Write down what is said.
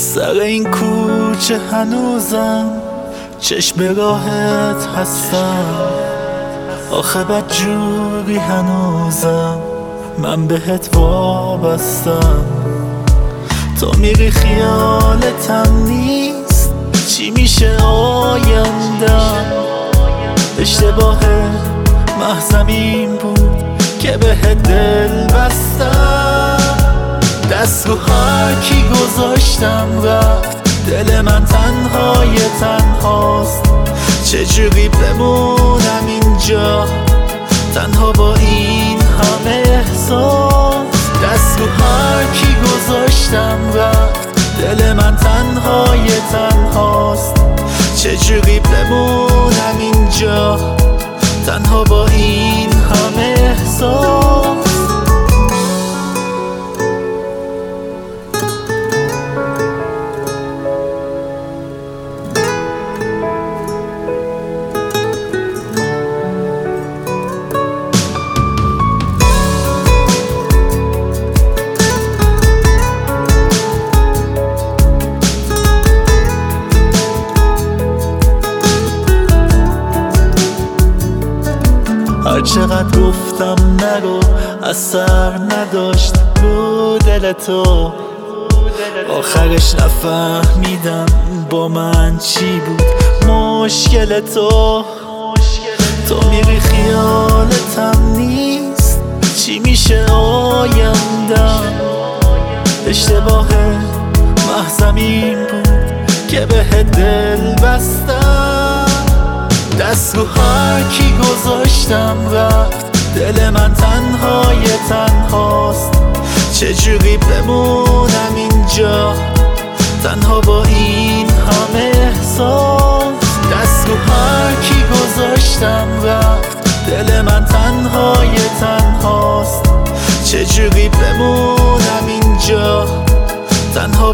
سر این کوچه هنوزم چشم به راهت هستم، آخه بدجوری هنوزم من بهت وابستم. تو میری خیالتم نیست، چی میشه آیندم؟ اشتباه محضم این بود که بهت دل بستم. دست رو هر کی گذاشتم رفت، دل من تنهای تنهاست. چجوری بمونم اینجا تنها با این همه احساس؟ دست رو هر کی گذاشتم رفت، دل من تنهای تنهاست. چجوری بمونم اینجا تنها با این همه احساس؟ هر چقدر گفتم نرو، اثر نداشت رو دل تو. آخرش نفهمیدم با من چی بود مشکل تو. تو میری خیالتم نیست، چی میشه آیندم؟ اشتباه محضم این بود که بهت دل بستم. دست رو هر کی گذاشتم رفت، دل من تنهای تنهاست. چجوری بمونم اینجا تنها با این همه احساس؟ دست رو هر کی گذاشتم رفت، دل من تنهای تنهاست. چجوری بمونم اینجا تنها